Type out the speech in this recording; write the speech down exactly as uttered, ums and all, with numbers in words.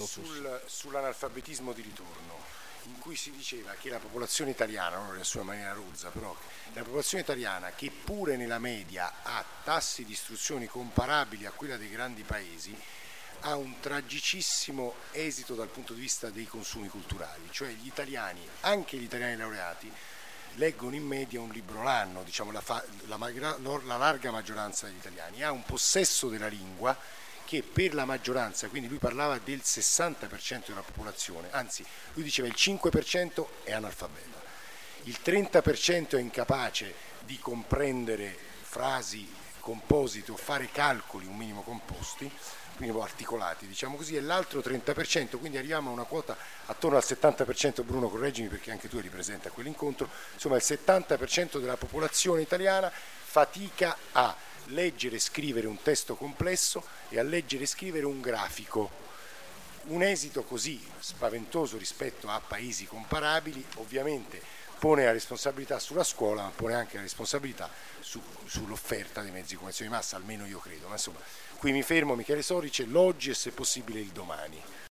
sul, sull'analfabetismo di ritorno, in cui si diceva che la popolazione italiana, non lo riassumo in maniera rozza, però la popolazione italiana, che pure nella media ha tassi di istruzione comparabili a quella dei grandi paesi, ha un tragicissimo esito dal punto di vista dei consumi culturali, cioè gli italiani, anche gli italiani laureati, leggono in media un libro l'anno, diciamo la, fa, la, la larga maggioranza degli italiani ha un possesso della lingua che per la maggioranza, quindi lui parlava del sessanta per cento della popolazione, anzi lui diceva il cinque per cento è analfabeta, il trenta per cento è incapace di comprendere frasi composite o fare calcoli un minimo composti, quindi articolati, diciamo così, e l'altro trenta per cento, quindi arriviamo a una quota attorno al settanta per cento, Bruno correggimi perché anche tu eri presente a quell'incontro, insomma il settanta per cento della popolazione italiana fatica a leggere e scrivere un testo complesso e a leggere e scrivere un grafico. Un esito così spaventoso rispetto a paesi comparabili ovviamente pone la responsabilità sulla scuola, ma pone anche la responsabilità su, sull'offerta dei mezzi di comunicazione di massa, almeno io credo. Ma insomma, qui mi fermo, Michele Sorice, l'oggi e se possibile il domani.